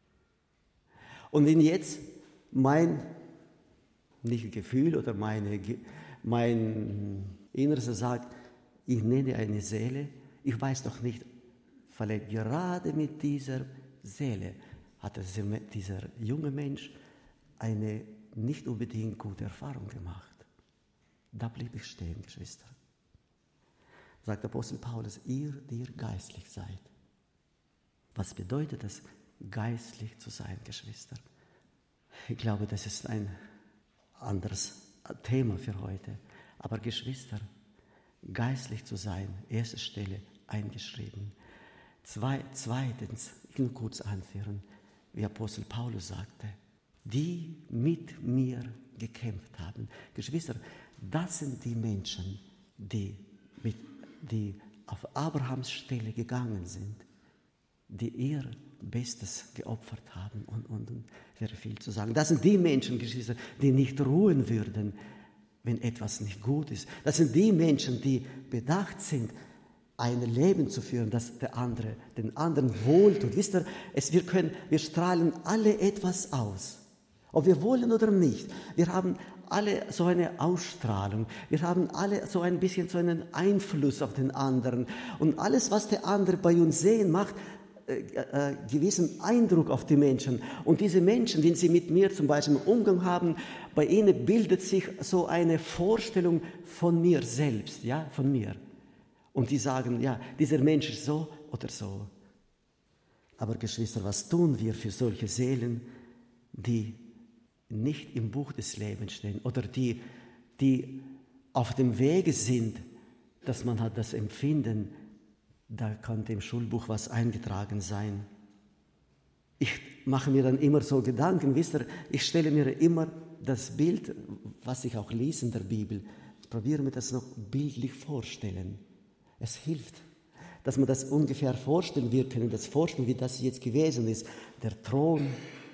Und wenn jetzt mein, nicht Gefühl oder meine, mein Inneres sagt, ich nenne eine Seele, ich weiß doch nicht, vielleicht gerade mit dieser Seele hat dieser junge Mensch eine nicht unbedingt gute Erfahrung gemacht. Da blieb ich stehen, Geschwister. Sagt Apostel Paulus, ihr, die ihr geistlich seid. Was bedeutet es, geistlich zu sein, Geschwister? Ich glaube, das ist ein anderes Thema für heute. Aber Geschwister, geistlich zu sein, erste Stelle eingeschrieben. Zwei, zweitens, ich will kurz anführen, wie Apostel Paulus sagte, die mit mir gekämpft haben. Geschwister, das sind die Menschen, die, mit, die auf Abrahams Stelle gegangen sind, die ihr Bestes geopfert haben und, und, und wäre viel zu sagen. Das sind die Menschen, Geschwister, die nicht ruhen würden, wenn etwas nicht gut ist. Das sind die Menschen, die bedacht sind, ein Leben zu führen, das der andere, den anderen wohltut. Wisst ihr, es, wir, können, wir strahlen alle etwas aus, ob wir wollen oder nicht. Wir haben alle so eine Ausstrahlung. Wir haben alle so ein bisschen so einen Einfluss auf den anderen. Und alles, was der andere bei uns sehen, macht äh, äh, gewissen Eindruck auf die Menschen. Und diese Menschen, wenn sie mit mir zum Beispiel einen Umgang haben, bei ihnen bildet sich so eine Vorstellung von mir selbst, ja, von mir. Und die sagen, ja, dieser Mensch ist so oder so. Aber Geschwister, was tun wir für solche Seelen, die nicht im Buch des Lebens stehen oder die, die auf dem Wege sind, dass man hat das Empfinden, da könnte im Schulbuch was eingetragen sein. Ich mache mir dann immer so Gedanken, wisst ihr, ich stelle mir immer das Bild, was ich auch lese in der Bibel, ich probiere mir das noch bildlich vorstellen. Es hilft, dass man das ungefähr vorstellen, wir können das vorstellen, wie das jetzt gewesen ist. Der Thron,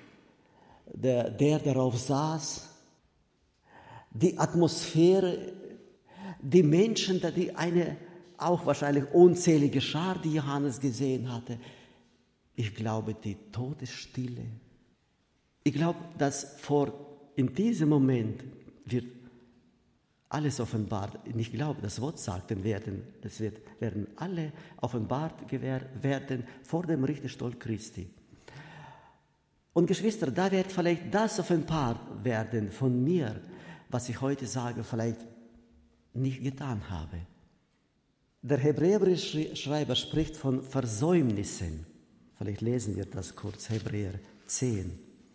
der, der darauf saß, die Atmosphäre, die Menschen, die eine auch wahrscheinlich unzählige Schar, die Johannes gesehen hatte. Ich glaube, die Todesstille. Ich glaube, dass vor, in diesem Moment wird alles offenbart. Ich glaube, das Wort sagt, denn werden, es wird, werden alle offenbart werden vor dem Richterstuhl Christi. Und Geschwister, da wird vielleicht das offenbart werden von mir, was ich heute sage, vielleicht nicht getan habe. Der hebräische Schreiber spricht von Versäumnissen. Vielleicht lesen wir das kurz, Hebräer zehn.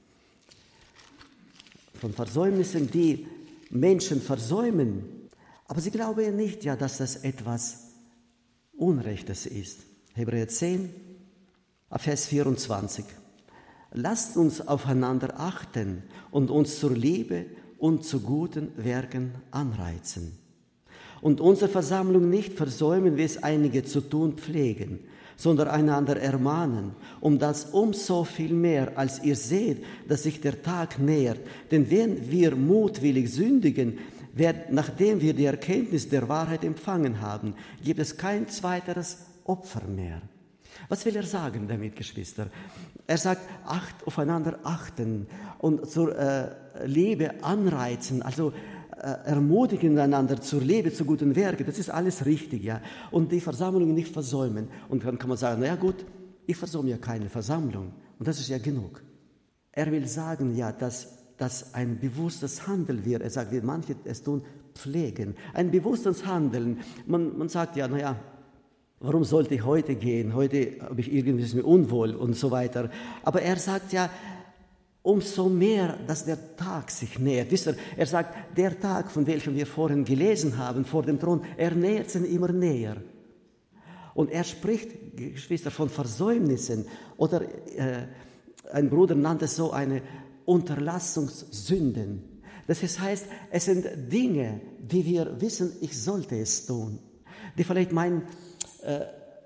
Von Versäumnissen, die Menschen versäumen, aber sie glauben nicht, ja, dass das etwas Unrechtes ist. Hebräer zehn, Vers vierundzwanzig. Lasst uns aufeinander achten und uns zur Liebe und zu guten Werken anreizen. Und unsere Versammlung nicht versäumen, wie es einige zu tun pflegen, sondern einander ermahnen, um das umso viel mehr, als ihr seht, dass sich der Tag nähert. Denn wenn wir mutwillig sündigen, wird, nachdem wir die Erkenntnis der Wahrheit empfangen haben, gibt es kein zweiteres Opfer mehr. Was will er sagen damit, Geschwister? Er sagt, acht, aufeinander achten und zur äh, Liebe anreizen, also ermutigen einander zur Liebe, zu guten Werken, das ist alles richtig, ja. Und die Versammlung nicht versäumen. Und dann kann man sagen, na ja gut, ich versäume ja keine Versammlung. Und das ist ja genug. Er will sagen, ja, dass das ein bewusstes Handeln wird. Er sagt, wie manche es tun, pflegen. Ein bewusstes Handeln. Man, man sagt ja, na ja, warum sollte ich heute gehen? Heute habe ich irgendwie ist mir unwohl und so weiter. Aber er sagt ja, umso mehr, dass der Tag sich nähert. Wisst ihr, er sagt, der Tag, von welchem wir vorhin gelesen haben, vor dem Thron, er nähert sich immer näher. Und er spricht, Geschwister, von Versäumnissen. Oder äh, ein Bruder nannte es so eine Unterlassungssünden. Das heißt, es sind Dinge, die wir wissen, ich sollte es tun. Die vielleicht meinen, äh,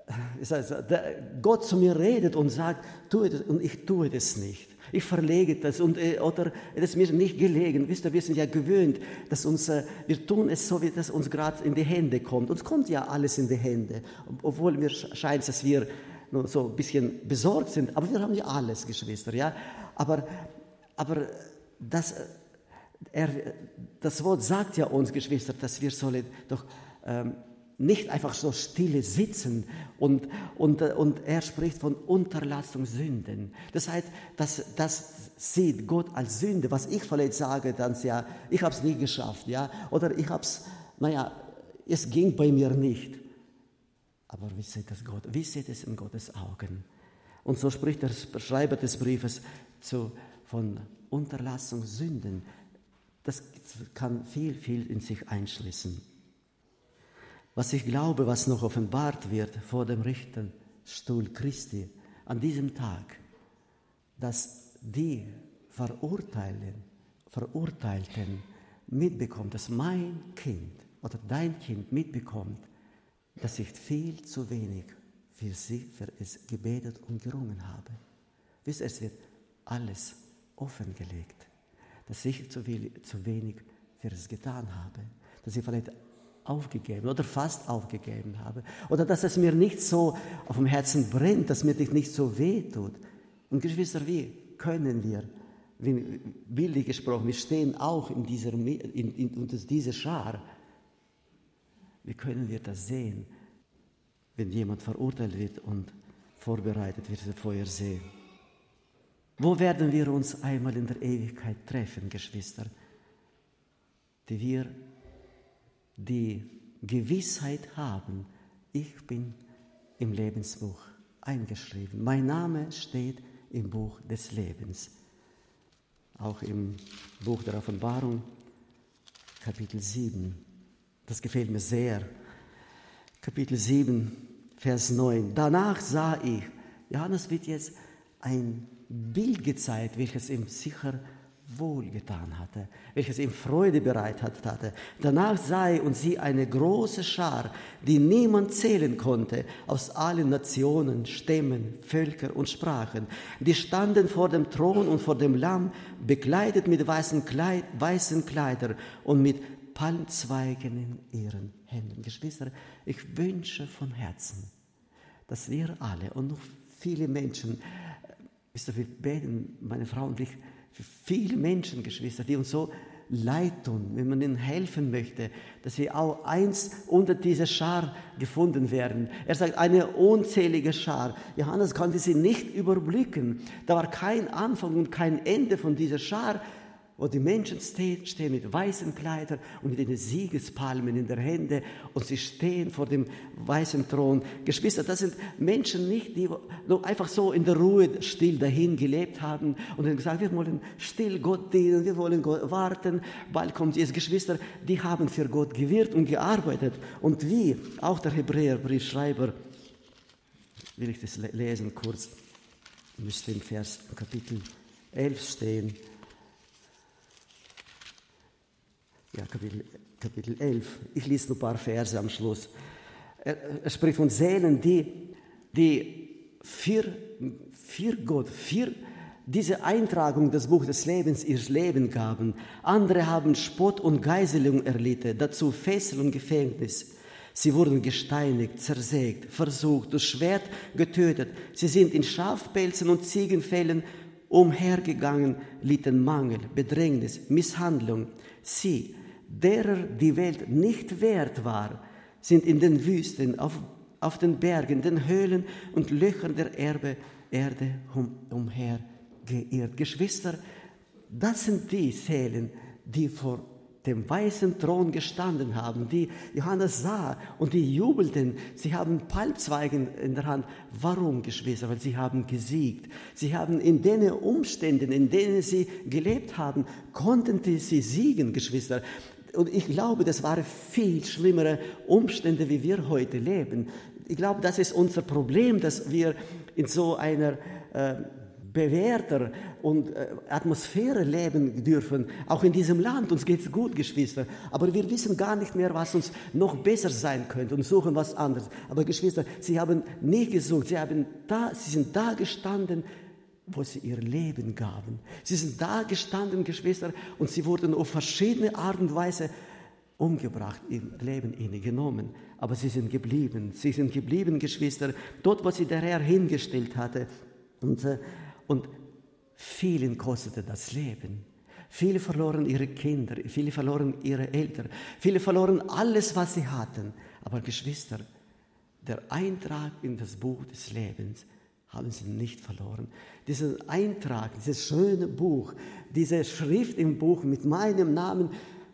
Gott zu mir redet und sagt, tue das, und ich tue das nicht. Ich verlege das und, oder es ist mir nicht gelegen. Wisst ihr, wir sind ja gewöhnt, dass uns, wir tun es so, wie das uns gerade in die Hände kommt. Uns kommt ja alles in die Hände, obwohl mir scheint, dass wir nur so ein bisschen besorgt sind. Aber wir haben ja alles, Geschwister, ja. Aber, aber das, er, das Wort sagt ja uns, Geschwister, dass wir sollen doch ähm, nicht einfach so stille sitzen und, und, und er spricht von Unterlassungssünden. Das heißt, das, das sieht Gott als Sünde. Was ich vielleicht sage, dann ja, ich habe es nie geschafft, ja, oder ich habe es, naja, es ging bei mir nicht. Aber wie sieht das Gott? Wie sieht es in Gottes Augen? Und so spricht der Schreiber des Briefes zu, von Unterlassungssünden. Das kann viel, viel in sich einschließen. Was ich glaube, was noch offenbart wird vor dem Richterstuhl Christi an diesem Tag, dass die Verurteilten, Verurteilten mitbekommen, dass mein Kind oder dein Kind mitbekommt, dass ich viel zu wenig für sie, für es gebetet und gerungen habe. Wisst ihr, es wird alles offengelegt, dass ich zu wenig, zu wenig für es getan habe, dass ich vielleicht aufgegeben oder fast aufgegeben habe oder dass es mir nicht so auf dem Herzen brennt, dass mir das nicht so weh tut. Und Geschwister, wie können wir, wie bildlich gesprochen, wir stehen auch in dieser, in, in, unter dieser Schar. Wie können wir das sehen, wenn jemand verurteilt wird und vorbereitet wird für Feuersee? Wo werden wir uns einmal in der Ewigkeit treffen, Geschwister? Die wir die Gewissheit haben, ich bin im Lebensbuch eingeschrieben. Mein Name steht im Buch des Lebens. Auch im Buch der Offenbarung, Kapitel sieben. Das gefällt mir sehr. Kapitel sieben, Vers neun. Danach sah ich, Johannes wird jetzt ein Bild gezeigt, welches ihm sicher wohlgetan hatte, welches ihm Freude bereitet hatte. Danach sah ich und sie eine große Schar, die niemand zählen konnte, aus allen Nationen, Stämmen, Völkern und Sprachen. Die standen vor dem Thron und vor dem Lamm, bekleidet mit weißen, Kleid, weißen Kleidern und mit Palmzweigen in ihren Händen. Geschwister, ich wünsche von Herzen, dass wir alle und noch viele Menschen, wisst ihr, wir beten, meine Frau und ich, für viele Menschen, Geschwister, die uns so leid tun, wenn man ihnen helfen möchte, dass sie auch eins unter dieser Schar gefunden werden. Er sagt, eine unzählige Schar. Johannes konnte sie nicht überblicken. Da war kein Anfang und kein Ende von dieser Schar, wo die Menschen stehen mit weißen Kleidern und mit den Siegespalmen in der Hände und sie stehen vor dem weißen Thron. Geschwister, das sind Menschen nicht, die einfach so in der Ruhe still dahin gelebt haben und haben gesagt, wir wollen still Gott dienen, wir wollen Gott warten, bald kommt Jesus. Geschwister, die haben für Gott gewirkt und gearbeitet. Und wie, auch der Hebräerbriefschreiber, will ich das lesen kurz, müsste im Vers Kapitel elf stehen. Ja, Kapitel, Kapitel elf. Ich lese nur ein paar Verse am Schluss. Er, er spricht von Seelen, die, die für, für Gott, für diese Eintragung des Buches des Lebens ihr Leben gaben. Andere haben Spott und Geiselung erlitten, dazu Fessel und Gefängnis. Sie wurden gesteinigt, zersägt, versucht, durch Schwert getötet. Sie sind in Schafpelzen und Ziegenfellen umhergegangen, litten Mangel, Bedrängnis, Misshandlung. Sie, derer die Welt nicht wert war, sind in den Wüsten, auf, auf den Bergen, den Höhlen und Löchern der Erbe, Erde um, umhergeirrt. Geschwister, das sind die Seelen, die vor dem weißen Thron gestanden haben, die Johannes sah und die jubelten. Sie haben Palmzweigen in der Hand. Warum, Geschwister? Weil sie haben gesiegt. Sie haben in den Umständen, in denen sie gelebt haben, konnten sie siegen, Geschwister. Und ich glaube, das waren viel schlimmere Umstände, wie wir heute leben. Ich glaube, das ist unser Problem, dass wir in so einer äh, bewährter und äh, Atmosphäre leben dürfen, auch in diesem Land. Uns geht es gut, Geschwister, aber wir wissen gar nicht mehr, was uns noch besser sein könnte und suchen was anderes. Aber Geschwister, sie haben nicht gesucht, sie, haben da, sie sind da gestanden, wo sie ihr Leben gaben. Sie sind da gestanden, Geschwister, und sie wurden auf verschiedene Art und Weise umgebracht, ihr Leben ihnen genommen. Aber sie sind geblieben, sie sind geblieben, Geschwister, dort, wo sie der Herr hingestellt hatte. Und äh, Und vielen kostete das Leben. Viele verloren ihre Kinder, viele verloren ihre Eltern, viele verloren alles, was sie hatten. Aber Geschwister, der Eintrag in das Buch des Lebens haben sie nicht verloren. Dieser Eintrag, dieses schöne Buch, diese Schrift im Buch mit meinem Namen,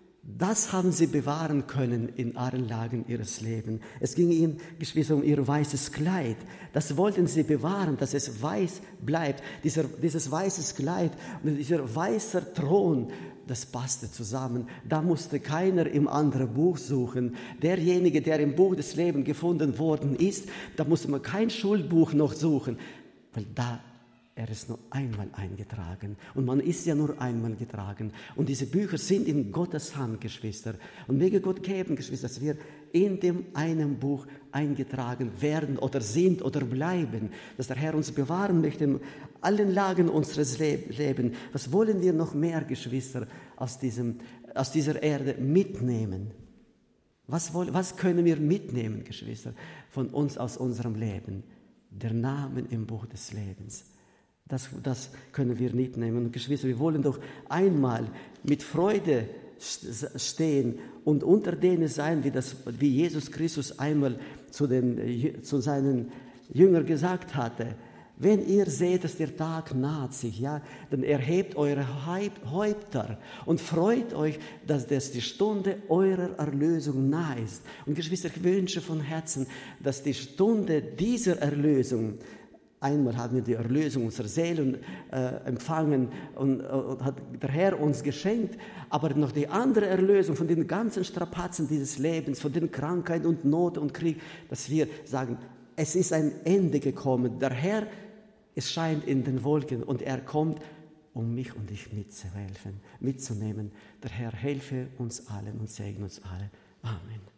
das haben sie bewahren können in allen Lagen ihres Lebens. Es ging ihnen, Geschwister, um ihr weißes Kleid. Das wollten sie bewahren, dass es weiß bleibt. Dieser, dieses weißes Kleid und dieser weiße Thron, das passte zusammen. Da musste keiner im anderen Buch suchen. Derjenige, der im Buch des Lebens gefunden worden ist, da musste man kein Schulbuch noch suchen, weil da er ist nur einmal eingetragen. Und man ist ja nur einmal getragen. Und diese Bücher sind in Gottes Hand, Geschwister. Und möge Gott geben, Geschwister, dass wir in dem einen Buch eingetragen werden oder sind oder bleiben. Dass der Herr uns bewahren möchte in allen Lagen unseres Lebens. Was wollen wir noch mehr, Geschwister, aus, diesem, aus dieser Erde mitnehmen? Was, wollen, was können wir mitnehmen, Geschwister, von uns aus unserem Leben? Der Name im Buch des Lebens. Das, das können wir nicht nehmen. Und Geschwister, wir wollen doch einmal mit Freude stehen und unter denen sein, wie, das, wie Jesus Christus einmal zu, den, zu seinen Jüngern gesagt hatte. Wenn ihr seht, dass der Tag naht sich, ja, dann erhebt eure Häupter und freut euch, dass das die Stunde eurer Erlösung nahe ist. Und Geschwister, ich wünsche von Herzen, dass die Stunde dieser Erlösung, einmal haben wir die Erlösung unserer Seelen äh, empfangen und, und hat der Herr uns geschenkt, aber noch die andere Erlösung von den ganzen Strapazen dieses Lebens, von den Krankheiten und Not und Krieg, dass wir sagen, es ist ein Ende gekommen. Der Herr, es scheint in den Wolken und er kommt, um mich und dich mitzuhelfen, mitzunehmen. Der Herr helfe uns allen und segne uns alle. Amen.